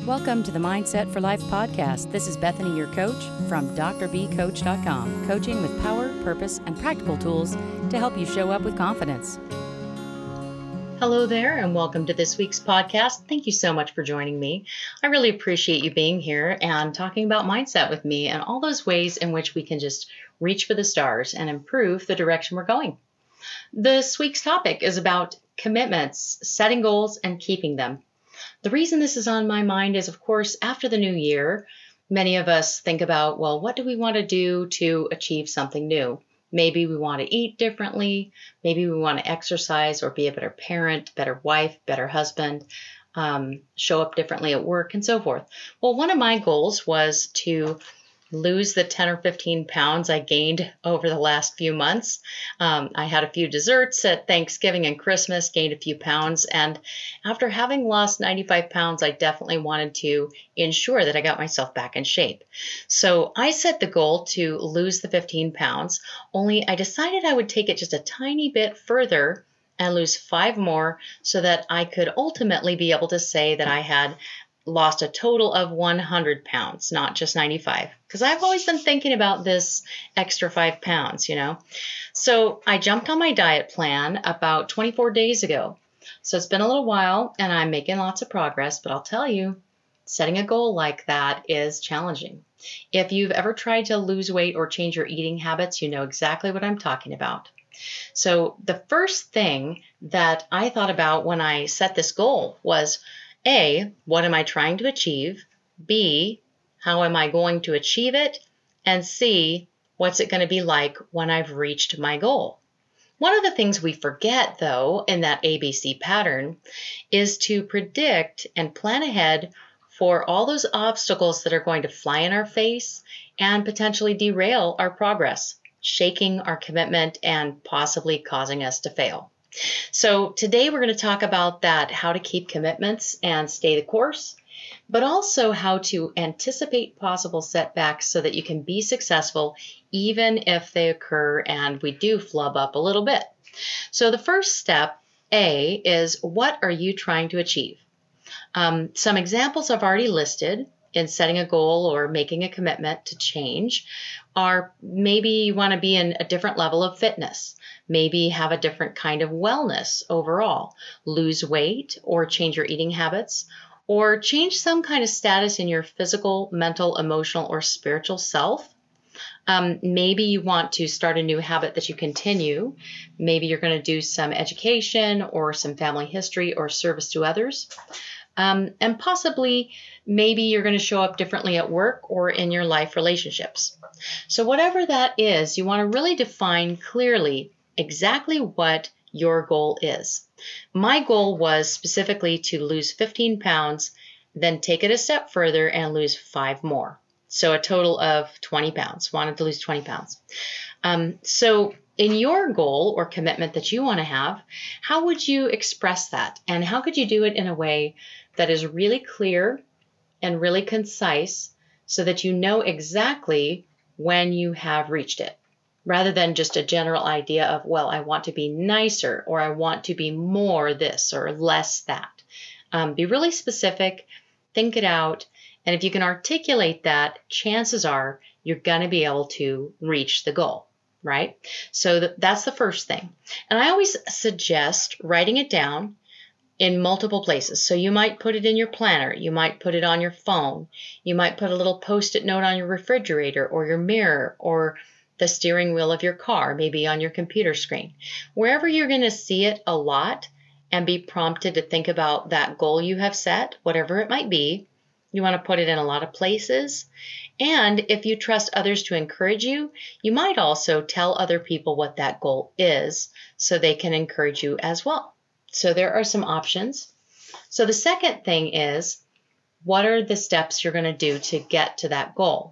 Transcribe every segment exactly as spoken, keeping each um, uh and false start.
Welcome to the Mindset for Life podcast. This is Bethany, your coach from D R B coach dot com, coaching with power, purpose, and practical tools to help you show up with confidence. Hello there, and welcome to this week's podcast. Thank you so much for joining me. I really appreciate you being here and talking about mindset with me and all those ways in which we can just reach for the stars and improve the direction we're going. This week's topic is about commitments, setting goals, and keeping them. The reason this is on my mind is, of course, after the new year, many of us think about, well, what do we want to do to achieve something new? Maybe we want to eat differently. Maybe we want to exercise or be a better parent, better wife, better husband, um, show up differently at work, and so forth. Well, one of my goals was to lose the ten or fifteen pounds I gained over the last few months. Um, I had a few desserts at Thanksgiving and Christmas, gained a few pounds. And after having lost ninety-five pounds, I definitely wanted to ensure that I got myself back in shape. So I set the goal to lose the fifteen pounds, only I decided I would take it just a tiny bit further and lose five more so that I could ultimately be able to say that I had lost a total of one hundred pounds, not just ninety-five, because I've always been thinking about this extra five pounds, you know. So I jumped on my diet plan about twenty-four days ago. So it's been a little while and I'm making lots of progress, but I'll tell you, setting a goal like that is challenging. If you've ever tried to lose weight or change your eating habits, you know exactly what I'm talking about. So the first thing that I thought about when I set this goal was, A, what am I trying to achieve? B, how am I going to achieve it? And C, what's it going to be like when I've reached my goal? One of the things we forget, though, in that A B C pattern is to predict and plan ahead for all those obstacles that are going to fly in our face and potentially derail our progress, shaking our commitment and possibly causing us to fail. So today we're going to talk about that, how to keep commitments and stay the course, but also how to anticipate possible setbacks so that you can be successful even if they occur and we do flub up a little bit. So the first step, A, is what are you trying to achieve? Um, some examples I've already listed in setting a goal or making a commitment to change are maybe you want to be in a different level of fitness. Maybe have a different kind of wellness overall, lose weight or change your eating habits, or change some kind of status in your physical, mental, emotional, or spiritual self. Um, maybe you want to start a new habit that you continue. Maybe you're going to do some education or some family history or service to others. Um, and possibly, maybe you're going to show up differently at work or in your life relationships. So whatever that is, you want to really define clearly exactly what your goal is. My goal was specifically to lose fifteen pounds, then take it a step further and lose five more. So a total of twenty pounds, wanted to lose twenty pounds. Um, so in your goal or commitment that you want to have, how would you express that? And how could you do it in a way that is really clear and really concise so that you know exactly when you have reached it, rather than just a general idea of, well, I want to be nicer or I want to be more this or less that. Um, be really specific, think it out, and if you can articulate that, chances are you're going to be able to reach the goal, right? So th- that's the first thing. And I always suggest writing it down in multiple places. So you might put it in your planner, you might put it on your phone, you might put a little post-it note on your refrigerator or your mirror or the steering wheel of your car, maybe on your computer screen. Wherever you're going to see it a lot and be prompted to think about that goal you have set, whatever it might be, you want to put it in a lot of places. And if you trust others to encourage you, you might also tell other people what that goal is so they can encourage you as well. So there are some options. So the second thing is, what are the steps you're going to do to get to that goal?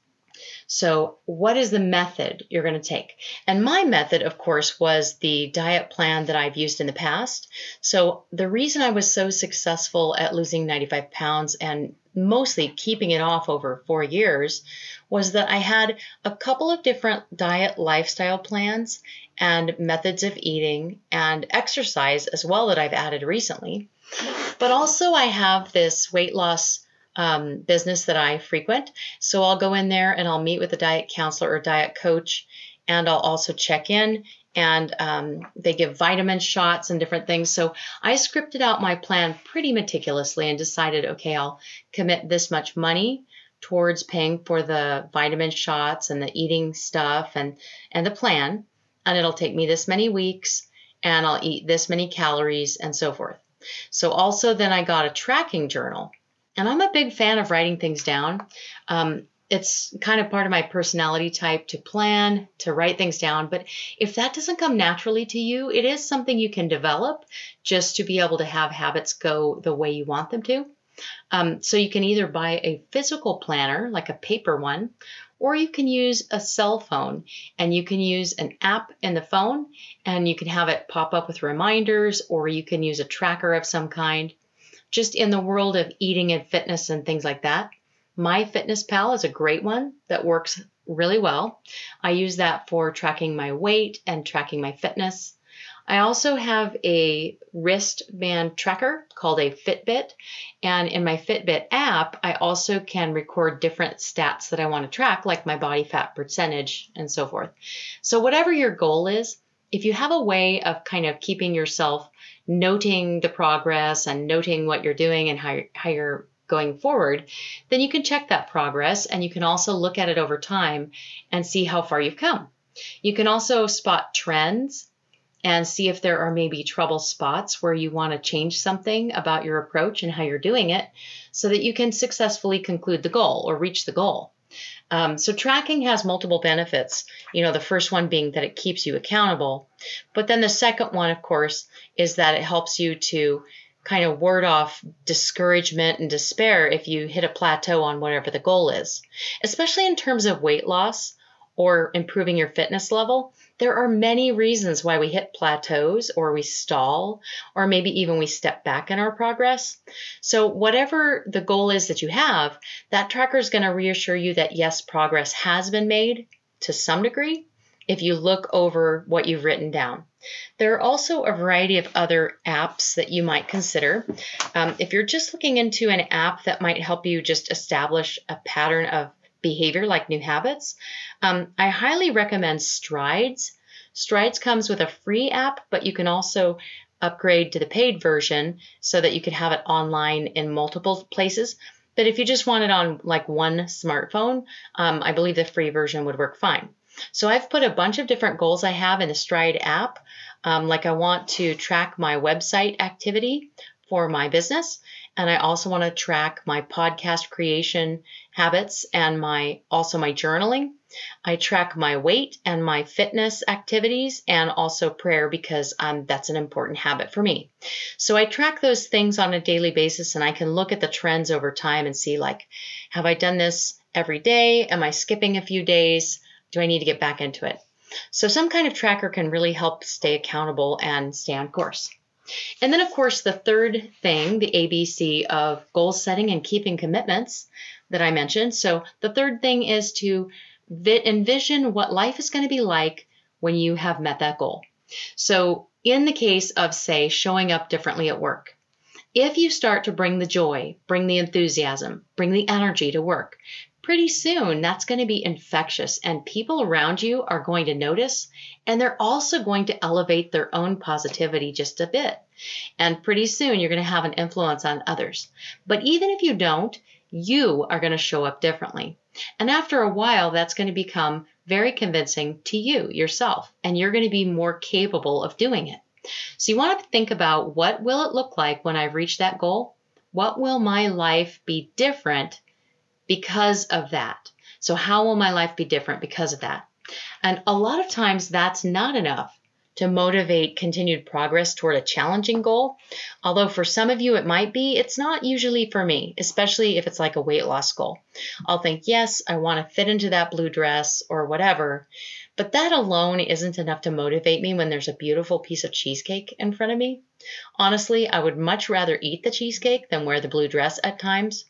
So what is the method you're going to take? And my method, of course, was the diet plan that I've used in the past. So the reason I was so successful at losing ninety-five pounds and mostly keeping it off over four years was that I had a couple of different diet lifestyle plans and methods of eating and exercise as well that I've added recently. But also I have this weight loss um, business that I frequent. So I'll go in there and I'll meet with a diet counselor or diet coach, and I'll also check in, and um, they give vitamin shots and different things. So I scripted out my plan pretty meticulously and decided, okay, I'll commit this much money towards paying for the vitamin shots and the eating stuff and, and the plan. And it'll take me this many weeks, and I'll eat this many calories and so forth. So also then I got a tracking journal, and I'm a big fan of writing things down. Um, it's kind of part of my personality type to plan, to write things down. But if that doesn't come naturally to you, it is something you can develop just to be able to have habits go the way you want them to. Um, so you can either buy a physical planner, like a paper one, or you can use a cell phone, and you can use an app in the phone, and you can have it pop up with reminders, or you can use a tracker of some kind. Just in the world of eating and fitness and things like that, MyFitnessPal is a great one that works really well. I use that for tracking my weight and tracking my fitness. I also have a wristband tracker called a Fitbit. And in my Fitbit app, I also can record different stats that I want to track, like my body fat percentage and so forth. So whatever your goal is, if you have a way of kind of keeping yourself noting the progress and noting what you're doing and how you're, how you're going forward, then you can check that progress, and you can also look at it over time and see how far you've come. You can also spot trends and see if there are maybe trouble spots where you want to change something about your approach and how you're doing it, so that you can successfully conclude the goal or reach the goal. Um, so tracking has multiple benefits. You know, the first one being that it keeps you accountable. But then the second one, of course, is that it helps you to kind of ward off discouragement and despair if you hit a plateau on whatever the goal is. Especially in terms of weight loss or improving your fitness level, there are many reasons why we hit plateaus, or we stall, or maybe even we step back in our progress. So whatever the goal is that you have, that tracker is going to reassure you that yes, progress has been made to some degree if you look over what you've written down. There are also a variety of other apps that you might consider. Um, if you're just looking into an app that might help you just establish a pattern of behavior like new habits, um, I highly recommend Strides. Strides comes with a free app, but you can also upgrade to the paid version so that you can have it online in multiple places. But if you just want it on like one smartphone, um, I believe the free version would work fine. So I've put a bunch of different goals I have in the Stride app. Um, like I want to track my website activity for my business. And I also want to track my podcast creation habits and my also my journaling. I track my weight and my fitness activities, and also prayer, because um, that's an important habit for me. So I track those things on a daily basis, and I can look at the trends over time and see, like, have I done this every day? Am I skipping a few days? Do I need to get back into it? So some kind of tracker can really help stay accountable and stay on course. And then, of course, the third thing, the A B C of goal setting and keeping commitments that I mentioned. So the third thing is to vi- envision what life is going to be like when you have met that goal. So in the case of, say, showing up differently at work, if you start to bring the joy, bring the enthusiasm, bring the energy to work, pretty soon that's going to be infectious, and people around you are going to notice, and they're also going to elevate their own positivity just a bit. And pretty soon you're going to have an influence on others. But even if you don't, you are going to show up differently. And after a while, that's going to become very convincing to you yourself, and you're going to be more capable of doing it. So you want to think about, what will it look like when I've reached that goal? What will my life be different because of that? So how will my life be different because of that? And a lot of times that's not enough to motivate continued progress toward a challenging goal. Although for some of you it might be, it's not usually for me, especially if it's like a weight loss goal. I'll think, yes, I want to fit into that blue dress or whatever, but that alone isn't enough to motivate me when there's a beautiful piece of cheesecake in front of me. Honestly, I would much rather eat the cheesecake than wear the blue dress at times.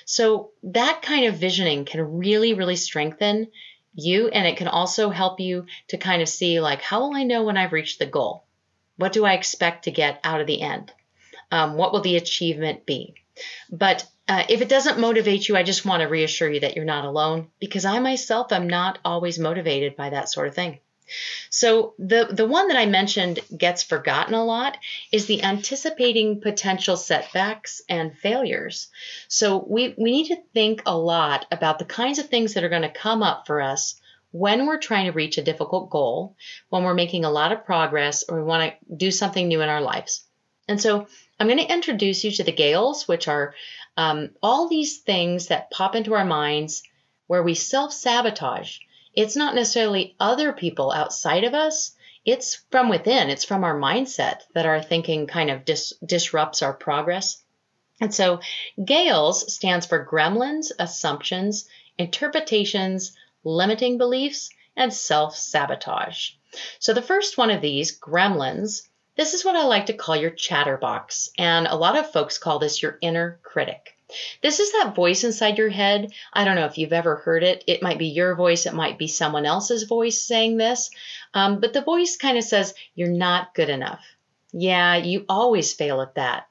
So that kind of visioning can really, really strengthen you, and it can also help you to kind of see, like, how will I know when I've reached the goal? What do I expect to get out of the end? Um, what will the achievement be? But Uh, if it doesn't motivate you, I just want to reassure you that you're not alone, because I myself am not always motivated by that sort of thing. So the, the one that I mentioned gets forgotten a lot is the anticipating potential setbacks and failures. So we, we need to think a lot about the kinds of things that are going to come up for us when we're trying to reach a difficult goal, when we're making a lot of progress, or we want to do something new in our lives. And so I'm going to introduce you to the Gales, which are um, all these things that pop into our minds where we self-sabotage. It's not necessarily other people outside of us. It's from within. It's from our mindset that our thinking kind of dis- disrupts our progress. And so Gales stands for gremlins, assumptions, interpretations, limiting beliefs, and self-sabotage. So the first one of these, gremlins, this is what I like to call your chatterbox. And a lot of folks call this your inner critic. This is that voice inside your head. I don't know if you've ever heard it. It might be your voice. It might be someone else's voice saying this. Um, but the voice kind of says, you're not good enough. Yeah, you always fail at that.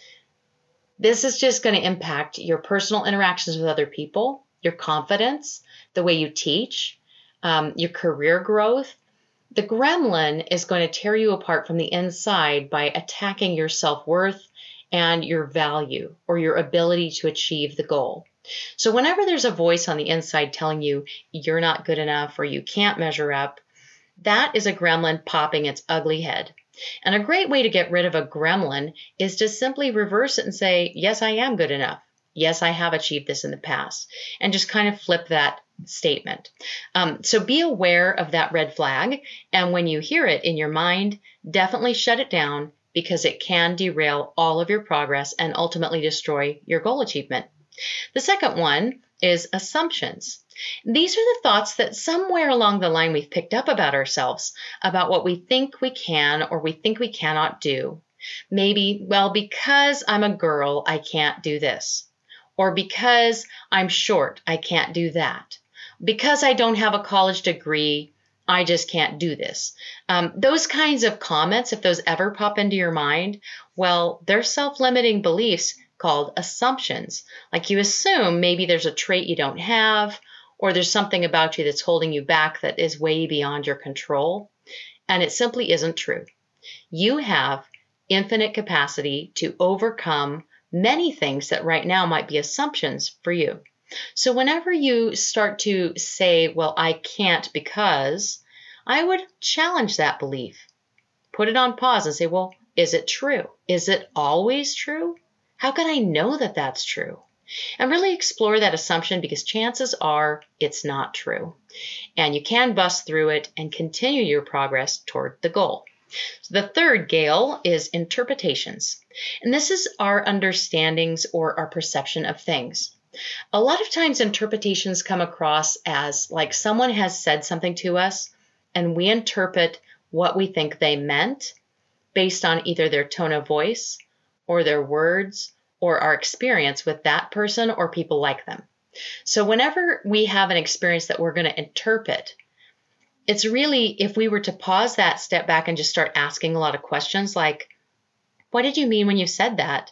This is just going to impact your personal interactions with other people, your confidence, the way you teach, um, your career growth. The gremlin is going to tear you apart from the inside by attacking your self-worth and your value or your ability to achieve the goal. So whenever there's a voice on the inside telling you you're not good enough or you can't measure up, that is a gremlin popping its ugly head. And a great way to get rid of a gremlin is to simply reverse it and say, yes, I am good enough. Yes, I have achieved this in the past. And just kind of flip that statement. Um, so be aware of that red flag. And when you hear it in your mind, definitely shut it down, because it can derail all of your progress and ultimately destroy your goal achievement. The second one is assumptions. These are the thoughts that somewhere along the line we've picked up about ourselves, about what we think we can or we think we cannot do. Maybe, well, because I'm a girl, I can't do this. Or because I'm short, I can't do that. Because I don't have a college degree, I just can't do this. Um, those kinds of comments, if those ever pop into your mind, well, they're self-limiting beliefs called assumptions. Like you assume maybe there's a trait you don't have, or there's something about you that's holding you back that is way beyond your control. And it simply isn't true. You have infinite capacity to overcome many things that right now might be assumptions for you. So whenever you start to say, well, I can't because, I would challenge that belief. Put it on pause and say, well, is it true? Is it always true? How can I know that that's true? And really explore that assumption, because chances are it's not true. And you can bust through it and continue your progress toward the goal. So the third Gale is interpretations. And this is our understandings or our perception of things. A lot of times interpretations come across as like someone has said something to us and we interpret what we think they meant based on either their tone of voice or their words or our experience with that person or people like them. So whenever we have an experience that we're going to interpret, it's really, if we were to pause that, step back and just start asking a lot of questions like, what did you mean when you said that?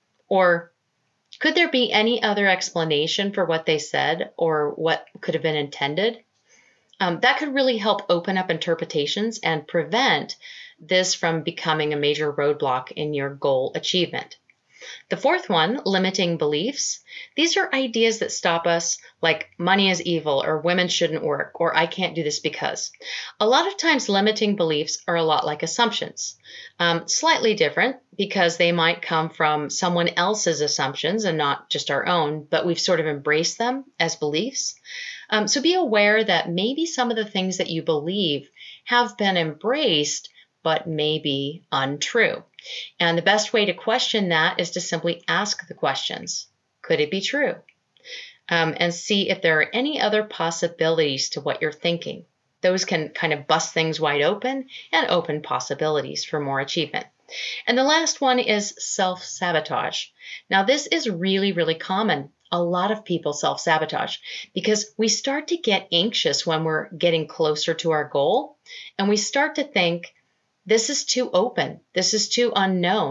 Or could there be any other explanation for what they said or what could have been intended? Um, that could really help open up interpretations and prevent this from becoming a major roadblock in your goal achievement. The fourth one, limiting beliefs. These are ideas that stop us, like money is evil, or women shouldn't work, or I can't do this because. A lot of times limiting beliefs are a lot like assumptions. Um, slightly different because they might come from someone else's assumptions and not just our own, but we've sort of embraced them as beliefs. Um, so be aware that maybe some of the things that you believe have been embraced, but may be untrue. And the best way to question that is to simply ask the questions. Could it be true? Um, and see if there are any other possibilities to what you're thinking. Those can kind of bust things wide open and open possibilities for more achievement. And the last one is self-sabotage. Now, this is really, really common. A lot of people self-sabotage because we start to get anxious when we're getting closer to our goal, and we start to think, this is too open. This is too unknown.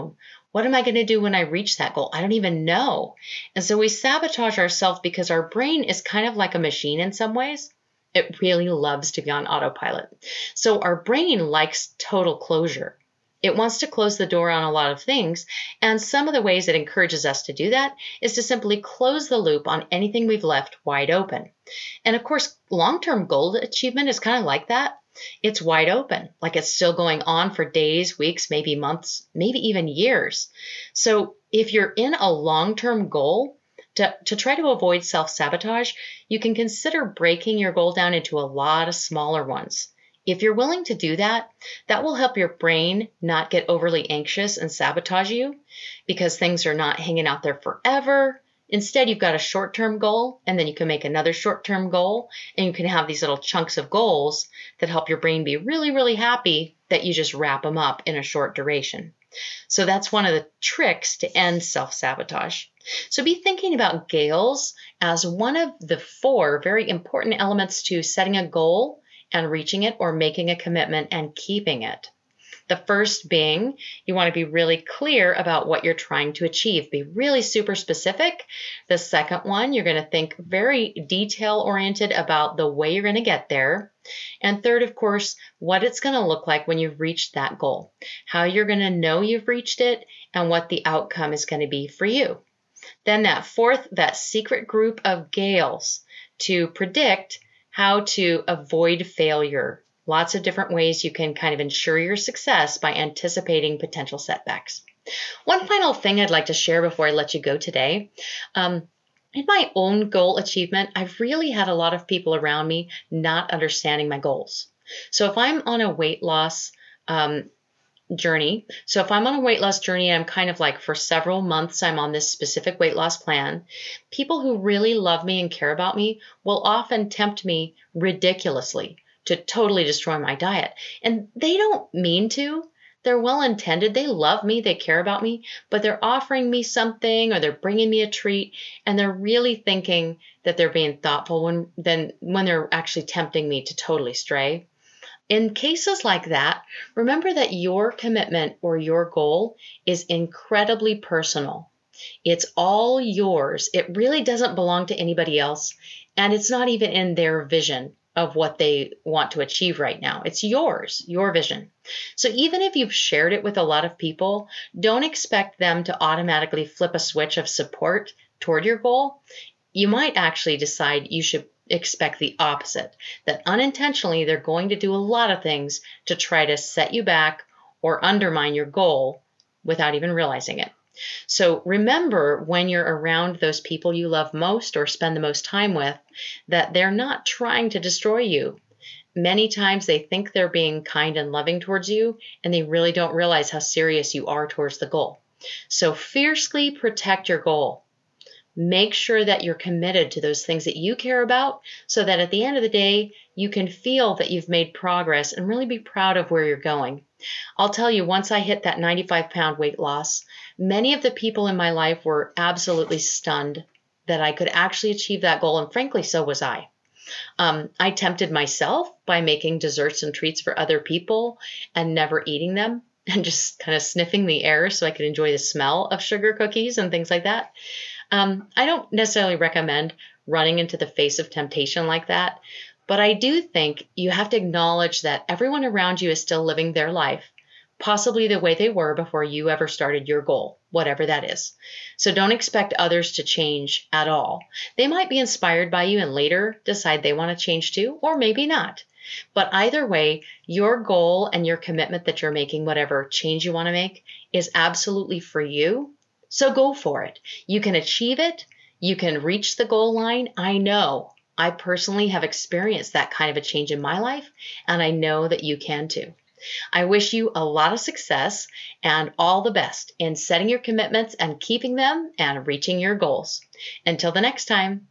What am I going to do when I reach that goal? I don't even know. And so we sabotage ourselves because our brain is kind of like a machine in some ways. It really loves to be on autopilot. So our brain likes total closure. It wants to close the door on a lot of things. And some of the ways it encourages us to do that is to simply close the loop on anything we've left wide open. And of course, long-term goal achievement is kind of like that. It's wide open, like it's still going on for days, weeks, maybe months, maybe even years. So if you're in a long-term goal, to, to try to avoid self-sabotage, you can consider breaking your goal down into a lot of smaller ones. If you're willing to do that, that will help your brain not get overly anxious and sabotage you because things are not hanging out there forever. Instead, you've got a short-term goal, and then you can make another short-term goal, and you can have these little chunks of goals that help your brain be really, really happy that you just wrap them up in a short duration. So that's one of the tricks to end self-sabotage. So be thinking about GALES as one of the four very important elements to setting a goal and reaching it, or making a commitment and keeping it. The first being, you want to be really clear about what you're trying to achieve. Be really super specific. The second one, you're going to think very detail-oriented about the way you're going to get there. And third, of course, what it's going to look like when you've reached that goal. How you're going to know you've reached it and what the outcome is going to be for you. Then that fourth, that secret group of GALES to predict how to avoid failure. Lots of different ways you can kind of ensure your success by anticipating potential setbacks. One final thing I'd like to share before I let you go today. Um, in my own goal achievement, I've really had a lot of people around me not understanding my goals. So if I'm on a weight loss um, journey, so if I'm on a weight loss journey, I'm kind of like for several months, I'm on this specific weight loss plan. People who really love me and care about me will often tempt me ridiculously to totally destroy my diet. And they don't mean to. They're well-intended. They love me. They care about me. But they're offering me something or they're bringing me a treat. And they're really thinking that they're being thoughtful when, then, when they're actually tempting me to totally stray. In cases like that, remember that your commitment or your goal is incredibly personal. It's all yours. It really doesn't belong to anybody else. And it's not even in their vision of what they want to achieve right now. It's yours, your vision. So even if you've shared it with a lot of people, don't expect them to automatically flip a switch of support toward your goal. You might actually decide you should expect the opposite, that unintentionally they're going to do a lot of things to try to set you back or undermine your goal without even realizing it. So remember, when you're around those people you love most or spend the most time with, that they're not trying to destroy you. Many times they think they're being kind and loving towards you, and they really don't realize how serious you are towards the goal. So fiercely protect your goal. Make sure that you're committed to those things that you care about so that at the end of the day, you can feel that you've made progress and really be proud of where you're going. I'll tell you, once I hit that ninety-five pound weight loss, many of the people in my life were absolutely stunned that I could actually achieve that goal, and frankly, so was I. Um, I tempted myself by making desserts and treats for other people and never eating them and just kind of sniffing the air so I could enjoy the smell of sugar cookies and things like that. Um, I don't necessarily recommend running into the face of temptation like that, but I do think you have to acknowledge that everyone around you is still living their life, possibly the way they were before you ever started your goal, whatever that is. So don't expect others to change at all. They might be inspired by you and later decide they want to change too, or maybe not. But either way, your goal and your commitment that you're making, whatever change you want to make, is absolutely for you. So go for it. You can achieve it. You can reach the goal line. I know. I personally have experienced that kind of a change in my life, and I know that you can too. I wish you a lot of success and all the best in setting your commitments and keeping them and reaching your goals. Until the next time.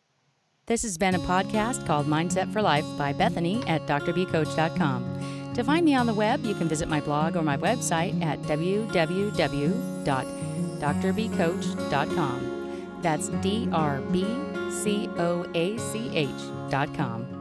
This has been a podcast called Mindset for Life by Bethany at D R B coach dot com. To find me on the web, you can visit my blog or my website at w w w dot d r b coach dot com. That's D R B C O A C H dot com.